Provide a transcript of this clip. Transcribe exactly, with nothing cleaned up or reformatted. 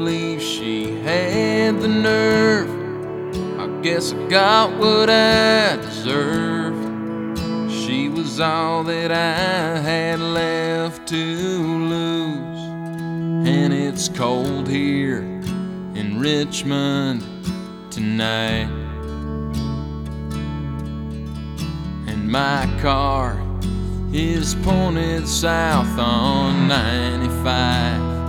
believe she had the nerve. I guess I got what I deserved. She was all that I had left to lose. And it's cold here in Richmond tonight, and my car is pointed south on ninety-five.